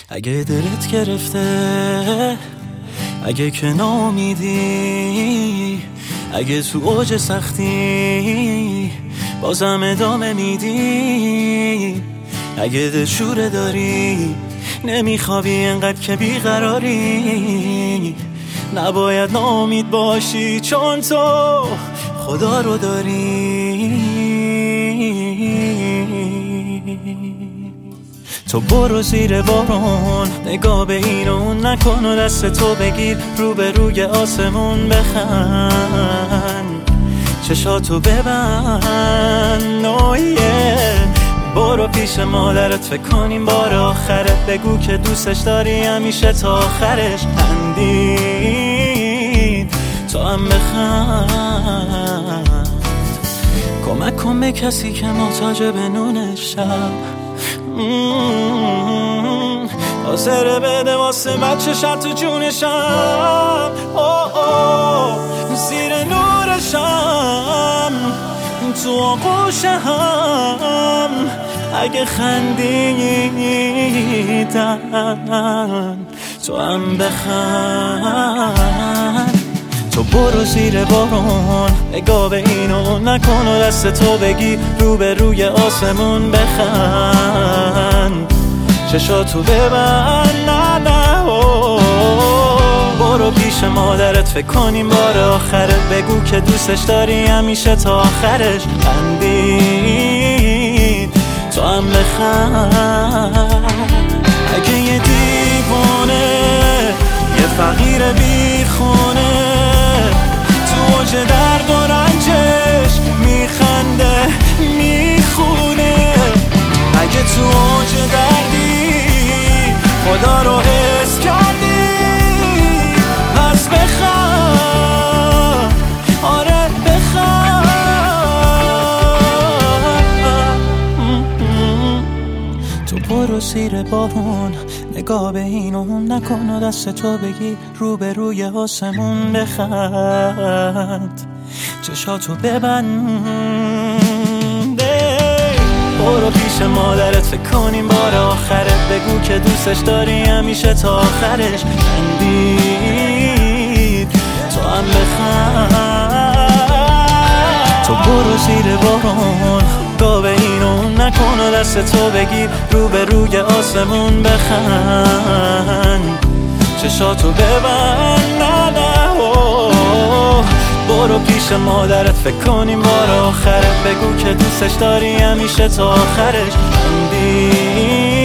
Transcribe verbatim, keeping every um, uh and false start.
اگه دلت گرفته، اگه که نامیدی، اگه تو اوج سختی بازم ادامه میدی، اگه دلشوره داری نمیخوابی انقدر که بیقراری، نباید ناامید باشی چون تو خدا رو داری. تو برو زیر بارون، نگاه به این و اون نکن و دست تو بگیر رو به روی آسمون بخند، چشاتو ببند نویه. برو پیش مادرت فکر کنیم بار آخرت، بگو که دوستش داری همیشه تا آخرش. خندید تو هم بخند، کمک کن به کسی که محتاج به نون شب، حاضر بده واسه بچه شب تو جونشم، زیر نورشم تو آغوش هم. اگه خندیدن تو هم بخند. تو برو زیر بارون، نگاه به این و نکن و دست تو بگی رو به روی آسمون بخند، چشاتو ببند نه نه. برو پیش مادرت فکر کنیم بار آخرت، بگو که دوستش داری همیشه تا آخرش. خندید تو هم بخند. اگه یه دیوانه، یه فقیر بیخونه تو اوج درد و رنجش میخنده میخونه، اگه تو اوج دردی خدا رو حس کردی پس بخند، آره بخند. تو برو زیر بارون، نگاه به این و اون نکن و دست تو بگی رو به روی آسمون بخند، چشاتو ببند. برو پیش مادرت فکر کنیم بار آخرت، بگو که دوستش داری همیشه تا آخرش. خندید تو هم بخند. تو برو زیر بارون، نگاه به این و اون نکن و دست تو بگیر رو به روی آسمون بخند، چشاتو ببند نه نه. برو پیش مادرت فکر کنیم بار آخرت، بگو که دوستش داری همیشه تا آخرش. خندید